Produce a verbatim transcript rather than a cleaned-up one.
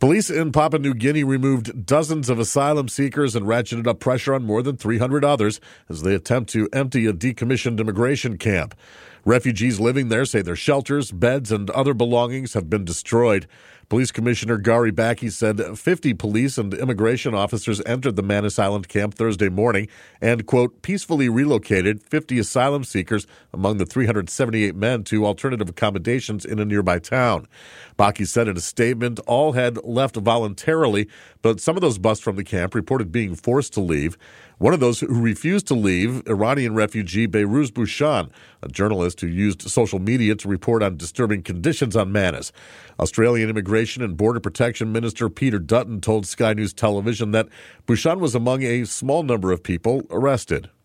Police in Papua New Guinea removed dozens of asylum seekers and ratcheted up pressure on more than three hundred others as they attempt to empty a decommissioned immigration camp. Refugees living there say their shelters, beds, and other belongings have been destroyed. Police Commissioner Gary Baki said fifty police and immigration officers entered the Manus Island camp Thursday morning and, quote, peacefully relocated fifty asylum seekers among the three hundred seventy-eight men to alternative accommodations in a nearby town. Baki said in a statement all had left voluntarily, but some of those bussed from the camp reported being forced to leave. One of those who refused to leave, Iranian refugee Behruz Bhushan, a journalist who used social media to report on disturbing conditions on Manus. Australian Immigration and Border Protection Minister Peter Dutton told Sky News Television that Bhushan was among a small number of people arrested.